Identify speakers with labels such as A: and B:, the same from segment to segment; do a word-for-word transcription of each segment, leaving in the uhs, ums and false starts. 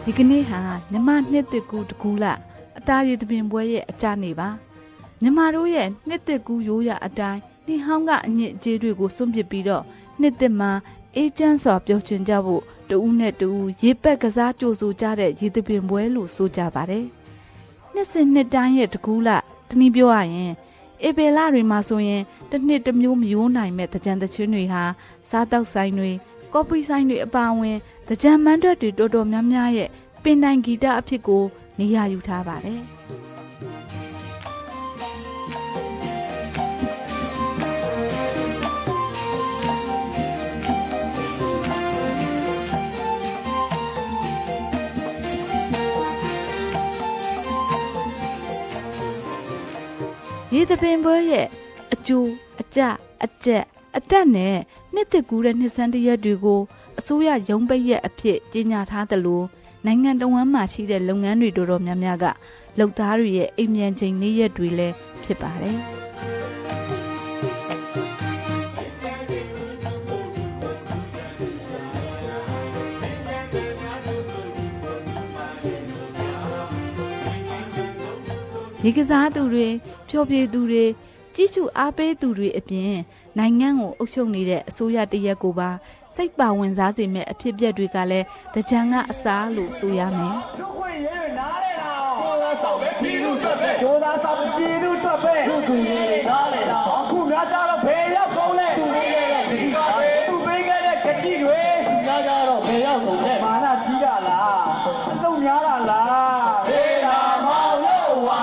A: ဒီကနေ့ဟာမြမနှစ်သက်ကူတကူလာအတားရည်သပင်ပွဲရဲ့အကြနေပါမြမတို့ရဲ့နှစ်သက်ကူရိုးရအတိုင်းနှင်းဟောင်းကအညစ်အကြေးတွေကိုစွန့်ပစ်ပြီးတော့နှစ်သက်မှာအေးချမ်းစွာပျော်ရွှင်ကြဖို့တူဦးနဲ့တူဦးရေပက်ကစားကြိုဆိုကြတဲ့ရေသပင်ပွဲလို့ဆိုကြပါတယ်နှစ်စဉ်နှစ်တိုင်းရဲ့တကူလာတနည်းပြောရရင်ဧပြီလတွေမှာဆိုရင်တစ်နှစ်တစ်မျိုးမယိုးနိုင်မဲ့တကြံတချင်းတွေဟာစားတောက်ဆိုင်တွေကော်ဖီဆိုင်တွေအပါအဝင်တကြံမန်းတွက်တွေတော်တော်များများရဲ့ပင်တိုင်ဂီတအဖြစ်ကိုနေရာယူထားပါတယ်ရေသပင်ပွဲရဲ့အကျိုးအကျအကျက်အတက်နဲ့နှစ်သက်ကူးတဲ့နှစ်ဆန်းတရက်တွေကိုအစိုးရရုံးပိတ်ရက်အဖြစ်ကြေညာထားသလိုနိုင်ငံတော်ဝန်မှရှိတဲ့လုပ်ငန်းတွေတော်တော်များများကလုပ်သားတွေရဲ့အိမ်မြန်ချိန်နေ့ရက်တွေလည်းဖြစ်ပါတယ်ရေကစားသူတွေဖျော်ဖြေသူတွေကြီးစုအားပေးသူတွေအပြင်နိုင်ငံကိုအုပ်ချုပ်နေတဲ့အစိုးရတရက်ကိုပါစိတ်ပါဝင်စားစေမဲ့အဖြစ်အပျက်တွေကလည်းတကြံကအစားလို့ဆိုရမယ်။လူခွင့်ရဲနားလေလား။ကိုယ်သာဆောင်ပဲပြည်သူထွက်ပဲ။ကိုယ်သာဆောင်ပြည်သူထွက်ပဲ။လူခွင့်ရဲနားလေလား။အခုငါကြတော့ဖေရောက်ကုန်လဲ။သူပေးခဲ့တဲ့ခကြီးတွေသူပေးခဲ့တဲ့ခကြီးတွေငါကြတော့ဖေရောက်ကုန်လဲ။မာနကြီးတာလား။အလုံးများတာလား။ဖေးတာမောင်လို့ဝါ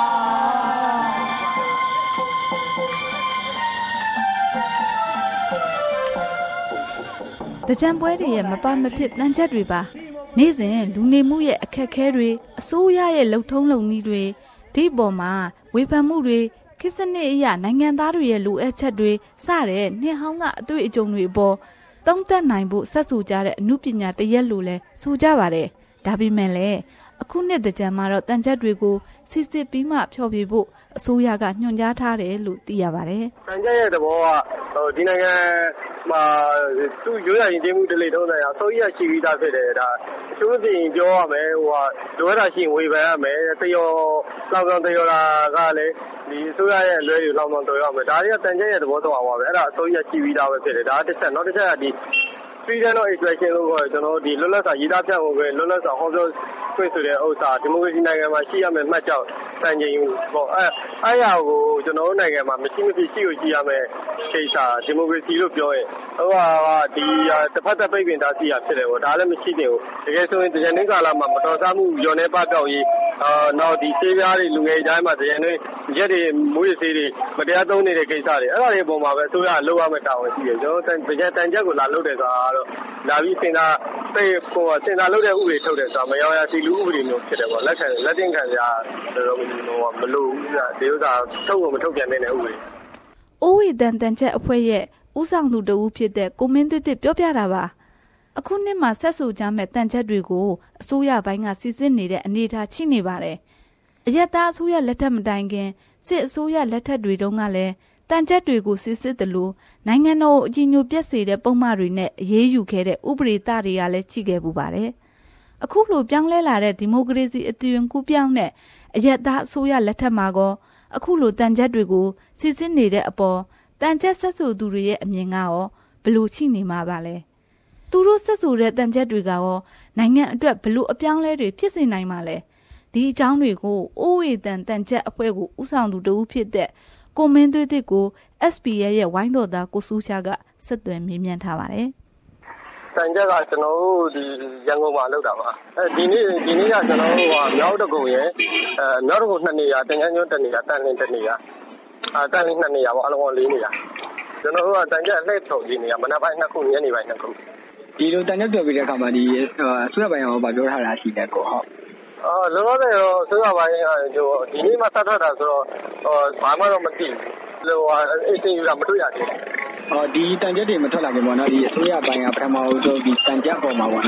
A: တကြံပွဲတွေရဲ့မပါမဖြစ်တန်ချက်တွေပါနေ့စဉ်လူနေမှုရဲ့အခက်အခဲတွေအစိုးရရဲ့လှုပ်ထုံးလုပ်နည်းတွေဒီပေါ်မှာဝေဖန်မှုတွေခေတ်စနစ်အရနိုင်ငံသားတွေရဲ့လိုအပ်ချက်တွေစတဲ့နှစ်ဟောင်းကအတွေ့အကြုံတွေအပေါ်သုံးသပ်နိုင်ဖို့ဆက်ဆိုကြတဲ့အမှုပညာတရက်လို့လဲဆိုကြပါတယ်ဒါပေမဲ့လည်းအခုနှစ်တကြံမှာတော့တန်ချက်တွေကိုစစ်စစ်ပြီးမှဖျော်ဖြေဖို့အစိုးရကညွှန်ကြားထားတယ်လို့သိရပါတယ်
B: တန်ချက်ရဲ့သဘောကဟိုဒီနိုင်ငံမှာသူ့ရိုးရာရင်ကျေးမှုတလေတုံးတယ်အစိုးရရှိပြီးသားဖြစ်တယ်ဒါအချို့စီရင်ပြောရမယ်ဟိုဟာလိုအပ်တာရှိရင်ဝေဖန်ရမယ်တရောလောက်ကောင်တရောလာကလည်းဒီအစိုးရရဲ့အလွဲတွေလောက်ကောင်တော်ရမယ်ဒါတွေကတန်ချက်ရဲ့သဘောတော့ပါပဲအဲ့ဒါအစိုးရရှိပြီးသားပဲဖြစ်တယ်ဒါတစ်ချက်နောက်တစ်ချက်ကဒီ freedom of expression လို့ခေါ်ကျွန်တော်ဒီလွတ်လပ်စွာရေးသားပြဖို့ပဲလွတ်လပ်စွာဟောပြောခွင့်ဆိုတဲ့ဥစ္စာဒီမိုကရေစီနိုင်ငံမှာရှိရမယ်မှတ်ကြောက်တန်ချိန်ပေါ့အဲအဲ့ရကိုကျွန်တော်တို့နိုင်ငံမှာမရှိမဖြစ်ရှိကိုရှိရမယ်ကိစ္စဒီမိုကရေစီလို့ပြောရင်ဟိုဟာဒီတစ်ဖက်သက်ပိတ်ပင်တားဆီးရဖြစ်တယ်ပေါ့ဒါလည်းမရှိသေးဘူးတကယ်ဆိုရင်တရားနေကာလမှာမတော်တဆမှုညော်နေပပြောက်ရေးအာနောက်ဒီစေးပြားတွေလူငယ်တိုင်းမှာတရားနေရက်တွေမွေးစေးတွေမတရားသုံးနေတဲ့ကိစ္စတွေအဲ့ဒါတွေအပေါ်မှာပဲအစိုးရလှုပ်ရမယ့်တာဝန်ရှိတယ်ကျွန်တော်တို့တရားတန်ချက်ကိုလာလုပ်တယ်ဆိုတာတော့လာပြီးစင်တာပိတ်ဟိုစင်တာလုပ်တဲ့ဥပဒေထုတ်တယ်ဆိုတာမရောရစီလူဥပဒေမျိုးဖြစ်တယ်ပေါ့လက်ခံလက်တင်ခံရတော့မလို့ဘူးပြဒီဥစ္စာထုတ်ကိုမထုတ်ပြန်တဲ့ဥပဒေ
A: အိုးဝေတန်တန်ချက်အဖွဲ့ရဲ့ဦးဆောင်သူတဦးဖြစ်တဲ့ကိုမင်းသွေးသွေးပြောပြတာပါအခုနှစ်မှာဆက်ဆိုကြမဲ့တန်ချက်တွေကိုအစိုးရဘိုင်းကစီစစ်နေတဲ့အနေအထားချိနေပါတယ်အရက်သားအစိုးရလက်ထက်မတိုင်ခင်စစ်အစိုးရလက်ထက်တွေတုန်းကလည်းတန်ချက်တွေကိုစစ်စစ်တလို့နိုင်ငံတော်အကြီးအကျယ်ပြက်စေတဲ့ပုံမှန်တွေနဲ့အရေးယူခဲ့တဲ့ဥပဒေသားတွေကလည်းချိခဲ့ပူပါတယ်အခုလိုပြောင်းလဲလာတဲ့ဒီမိုကရေစီအသွင်ကူးပြောင်းတဲ့အရက်သားအစိုးရလက်ထက်မှာကောအခုလိုတန်ချက်တွေကိုစစ်စစ်နေတဲ့အပေါ်တန်ချက်ဆက်ဆိုသူတွေရဲ့အမြင်ကရောဘလို့ချိနေမှာပါလဲသူတို့ဆက်ဆိုတဲ့တန်ချက်တွေကရောနိုင်ငံအတွက်ဘလို့အပြောင်းလဲတွေဖြစ်စေနိုင်မှာလဲဒီအကြောင်းတွေကိုအိုးဝေတန်တန်ချက်အဖွဲ့ကိုဥဆောင်သူတဦးဖြစ်တဲ့ကိုမင်းသွေးသွေးကို เอส ပီ ရဲ့ဝိုင်းတော်သားကိုစူးချာကဆက်သွယ်မေးမြန်းထားပါတယ်
B: တန်ချက်ကကျွန်တော်တို့ဒီရန်ကုန်မှာလောက်တာပါအဲဒီနေ့ဒီနေ့ကကျွန်တော်တို့ကမြောက်တကုံရယ်အဲမြောက်တကုံနှစ်နေရာတင်ချမ်းကျွန်းတစ်နေရာတန်လင်းတစ်နေရာအဲတန်လင်းနှစ်နေရာပေါ့အလုံးပေါင်းလေးနေရာကျွန်တော်တို့ကတန်ချက်လှည့်ထုံဒီနေရာမနက်ပိုင်းနှစ်ခုညနေပိုင်းနှစ်ခု
C: ဒီလိုတန်ချက်ပြောပြီးတဲ့အခါမှာဒီဆွေးပိုင်းအောင်ဗာပြောထားတာရှိတယ်ကိုဟုတ်
B: အော်လောလောဆယ်တော့ဆွေးပိုင်းဒီနေ့မှစထွက်တာဆိုတော့ဘာမှတော့မသိဘူးဟိုအစင်ယူတာမတွေ့ရသေးဘူး
C: အော်ဒီတန်ချက်တွေမထွက်လာခင်ပေါ့နော်ဒီအစိုးရပိုင်းကပထမဆုံးဒီတန်ချက်ပေါ်မှာပေါ့နော်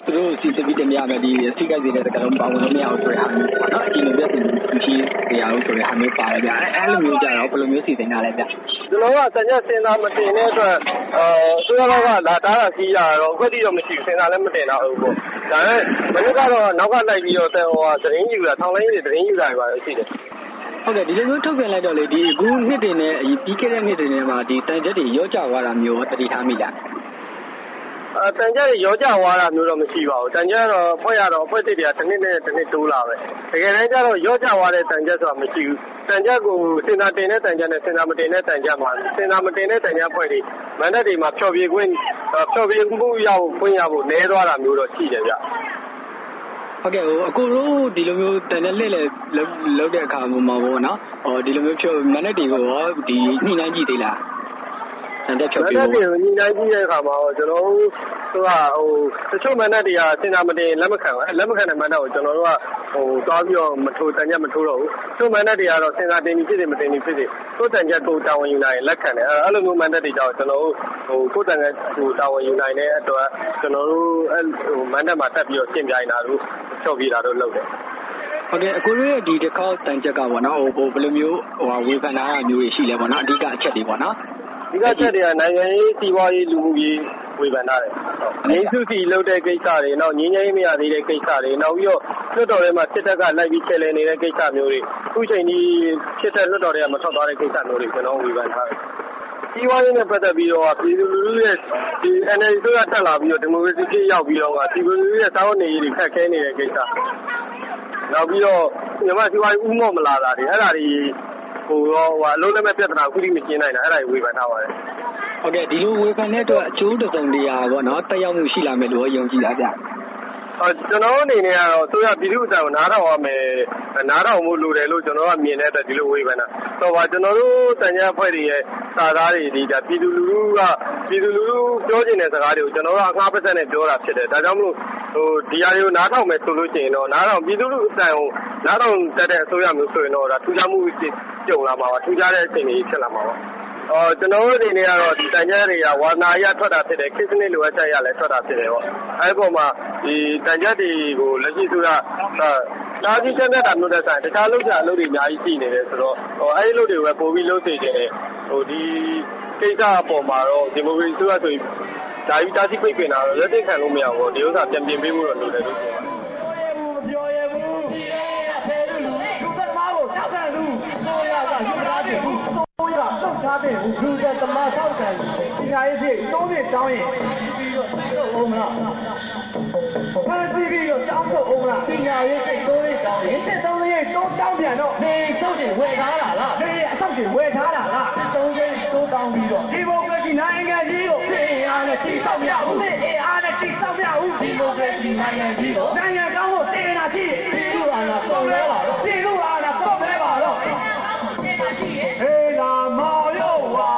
C: သူတို့စီစပီးတဲ့နေရာမှာဒီစိတ်ကြိုက်တဲ့ကလုံးပါဝင်လို့မရအောင်ဆိုတဲ့ဟာမျိုးပေါ့နော်ဒီလိုပြစီရှိတရားလို့ဆိုတဲ့ဟာမျိုးပါတယ်ဗျအဲ့လိုမျိုးကြတော့ဘယ်လိုမျိုးစီစဉ်ရလဲဗျ
B: ကျွန်တော်ကတန်ကြစင်တာမတင်တဲ့အတွက်အဲဆိုတော့ကလာတားစီးရတော့ခွက်တိတော့မရှိဘူးစင်တာလည်းမတင်တော့ဘူးပေါ့ဒါနဲ့မနစ်ကတော့နောက်ကလိုက်ပြီးတော့ဟိုသတင်းယူတာထောင်လိုင်းတွေသတင်းယူတာပါရှိတယ်
C: ဟုတ်ကဲ့ဒီလိုမျိုးထုတ်ပြန်လိုက်တော့လေဒီအခုနှစ်တင်နဲ့ပြီးခဲ့တဲ့နှစ်တင်နဲ့မှာဒီတန်ကြက်တွေရောကြသွားတာမျိုးတတိထားမိလား
B: အဲတန်ကြက်တွေရောကြသွားတာမျိုးတော့မရှိပါဘူးတန်ကြက်တော့ဖွဲ့ရတော့ဖွဲ့တစ်တွေကတစ်နှစ်နဲ့တစ်နှစ်တိုးလာပဲတကယ်တမ်းကျတော့ရောကြသွားတဲ့တန်ကြက်ဆိုတာမရှိဘူးတန်ကြက်ကိုစင်တာတင်တဲ့တန်ကြက်နဲ့စင်တာမတင်တဲ့တန်ကြက်မှာစင်တာမတင်တဲ့တန်ကြက်ဖွဲ့တွေမန္တလေးမှာဖြော်ပြေခွင့်ဖြော်ပြေမှုရဖို့ခွင့်ရဖို့နည်းသွားတာမျိုးတော့ရှိတယ်ဗျ
C: ဟုတ်ကဲ့ဟိုအခုတို့ဒီလိုမျိုးတန်တဲ့လက်လက်လောက်တဲ့အခါမှာပေါ့နော်ဟောဒီလိုမျိုးဖြိုမနဲ့တွေကိုရောဒီညှိနှိုင်းကြည့်သေးလားတန်တဲ့ဖြိုပြီး
B: တော့ညှိနှိုင်းကြည့်တဲ့အခါမှာကျွန်တော်တို့ဟိုဟိုတချို့မနဲ့တွေကစင်တာမတင်လက်မခံဘူးလက်မခံတဲ့မနဲ့ကိုကျွန်တော်တို့ကဟိုသွားပြီးတော့မထိုးတန်ကြက်မထိုးတော့ဘူးသူ့မနဲ့တွေကတော့စင်တာတင်ပြီးဖြစ်တယ်မတင်ပြီးဖြစ်တယ်သူ့တန်ကြက်ကိုတာဝန်ယူနိုင်လက်ခံတယ်အဲ့လိုမျိုးမနဲ့တွေကြောင့်ကျွန်တော်တို့ဟိုကိုယ်တန်ကြက်ကိုတာဝန်ယူနိုင်တဲ့အတွက်ကျွန်တော်တို့အဲ့ဟိုမနဲ့မှာတက်ပြီးတော့ရှင်းပြနေတာလို့ဖြော်ပြတာတော့လုပ်တယ်
C: ဟုတ်ကဲ့အခုတို့ရဲ့ဒီတစ်ခေါက်တန်ကြက်ကပေါ့နော်ဟိုဘယ်လိုမျိုးဟိုဝေဖန်တာမျိုးတွေရှိလဲပေါ့နော်အဓိကအချက်တွေပေါ့နော်
B: အဓိကအချက်တွေကနိုင်ငံရေးစီးပွားရေးလူမှုရေးဝေဖန်တာတယ်ငင်းစုစီလုပ်တဲ့ကိစ္စတွေနောက်ငင်းငင်းမရသေးတဲ့ကိစ္စတွေနောက်ပြီးတော့လွှတ်တော်ထဲမှာစစ်တပ်ကလိုက်ပြီးချဲလဲနေတဲ့ကိစ္စမျိုးတွေအခုချိန်ကြီးဖြစ်တဲ့လွှတ်တော်တွေကမထွက်သွားတဲ့ကိစ္စမျိုးတွေကျွန်တော်ဝေဖန်ထားတယ်စီးပွားရေးနဲ့ပတ်သက်ပြီးတော့ပြည်သူလူထုရဲ့ဒီ N L D ဆိုရတက်လာပြီးတော့ဒီမိုကရေစီကြီးရောက်ပြီးတော့ကပြည်သူလူထုရဲ့စာဝန်နေရေးတွေခက်ခဲနေတဲ့ကိစ္စနောက်ပြီးတော့မြန်မာစီးပွားရေးဥမော့မလာတာတွေအဲ့ဒါတွေဟိုရောဟိုအလုံးလက်မဲ့ပြဿနာခုထိမရှင်းနိုင်တာအဲ့ဒါတွေဝေဖန်ထားပါတယ်
C: ဟုတ်ကဲ့ဒီလိုဝေဖန်တဲ့အတွက်အကျိုးတစုံတရာပေါ့နော်တက်ရောက်မှုရှိလာမယ်လို့ယုံကြည်တာဗျ
B: အော်ကျွန်တော်အနေနဲ့ကတော့ဆိုရပြည်သူ့အတိုင်းကိုနားထောင်ရမယ်နားထောင်မှုလိုတယ်လို့ကျွန်တော်ကမြင်တဲ့အတွက်ဒီလိုဝေဖန်တာဆိုတော့ကျွန်တော်တို့တန်ကြအဖွဲ့တွေရဲ့စာသားတွေဒီဒါပြည်သူလူထုကပြည်သူလူထုပြောချင်တဲ့စကားတွေကိုကျွန်တော်တို့အငှားပတ်သက်နဲ့ပြောတာဖြစ်တယ်ဒါကြောင့်မလို့ဟိုဒီအရာတွေကိုနားထောင်မယ်ဆိုလို့ရှိရင်တော့နားထောင်ပြည်သူလူထုအတိုင်းကိုနားထောင်တတ်တဲ့အစိုးရမျိုးဆိုရင်တော့ဒါထူးခြားမှုကြုံလာမှာပါထူးခြားတဲ့အချိန်တွေဖြစ်လာမှာပါအော်ကျွန်တော်တို့အနေနဲ့ကတော့ဒီတန်ကြက်တွေကဝါနာရထွက်တာဖြစ်တယ်ခေတ်စနစ်လိုအပ်ချက်ရလည်းထွက်တာဖြစ်တယ်ပေါ့အဲဒီပုံမှာဒီတန်ကြက်တွေကိုလက်ရှိဆိုတာဒါကြီးချက်နဲ့တာမျိုးတဲ့ဆိုင်တခြားလုပ်ကြအလုပ်တွေအများကြီးရှိနေတယ်ဆိုတော့ဟိုအဲဒီလုပ်တွေပဲပို့ပြီးလုပ်စေချင်တယ်ဟိုဒီကိစ္စအပေါ်မှာတော့ဒီမိုကရေစီဆိုတာဆိုရင်ဒါကြီးတားဆီးပိတ်ပင်တာတော့လက်သိခံလို့မရဘူးဒီဥစ္စာပြန်ပြင်ပေးဖို့တော့လိုတယ်လို့ပြောပါတယ်ပြောရဘူးဆယ်လူလူသမားကိုတောက်ခံလူဆိုရတာယူထားတယ်ဆိုရတာတောက်ထားတယ်လူသမားတောက်ခံဒီဟာရေးဖြစ်သုံးနှစ်တောင်းရင်ပြီးတော့တောက်အောင်မလားဖန်တီးပြီးတော့တောင်းတော့အောင်မလားဒီဟာရေးစိတ်သုံးနှစ်တောင်းရင်စစ်သုံးနှစ်တိုးတောင်းပြန်တော့နေထုတ်တယ်ဝယ်ထားတာလားနေအဆောက်တွေဝယ်ထားတာလားသုံးနှစ်တိုးတောင်းပြီးတော့ဒီမိုကရေစီနိုင်ငံကြီးကိုပြည်အားနဲ့တိဆောက်ရဘူးပြည်အားနဲ့တိဆောက်ရဘူးဒီမိုကရေစီနိုင်ငံကြီးကိုနိုင်ငံကောင်းဖို့တည်နေတာရှိပြည်သူအားနဲ့ပုံလဲပါတော့ပြည်သူအားနဲ့ပုံလဲပါတော့ဟေးလာမောင်ရုပ်ဝါ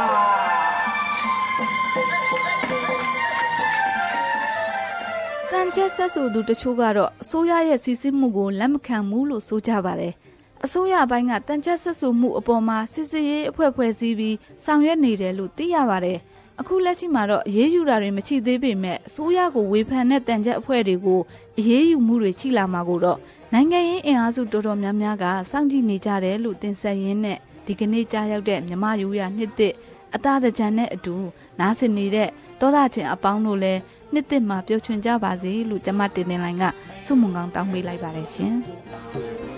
A: တန်ချက်ဆက်ဆိုသူတချို့ကတော့အစိုးရရဲ့စီစစ်မှုကိုလက်မခံဘူးလို့ဆိုကြပါတယ်အစိုးရဘိုင်းကတန်ချက်ဆက်ဆိုမှုအပေါ်မှာစစ်စစ်ရေးအဖွဲ့ဖွဲ့စည်းပြီးဆောင်ရွက်နေတယ်လို့သိရပါတယ်အခုလက်ရှိမှာတော့အရေးယူတာတွေမရှိသေးပေမဲ့အစိုးရကိုဝေဖန်တဲ့တန်ချက်အဖွဲ့တွေကိုအရေးယူမှုတွေချိလာမှာကိုတော့နိုင်ငံရေးအင်အားစုတော်တော်များများကစောင့်ကြည့်နေကြတယ်လို့တင်ဆက်ရင်းနဲ့ဒီကနေ့ကြားရောက်တဲ့မြမယူရနှစ်တစ်အသားတကြံနဲ့အတူနားဆင်နေတဲ့တောရချင်းအပေါင်းတို့လည်းနှစ်တစ်မှာပျော်ရွှင်ကြပါစေလို့ကျမတင်နေလိုင်းကစုမုံကောင်းတောင်းပေးလိုက်ပါတယ်ရှင်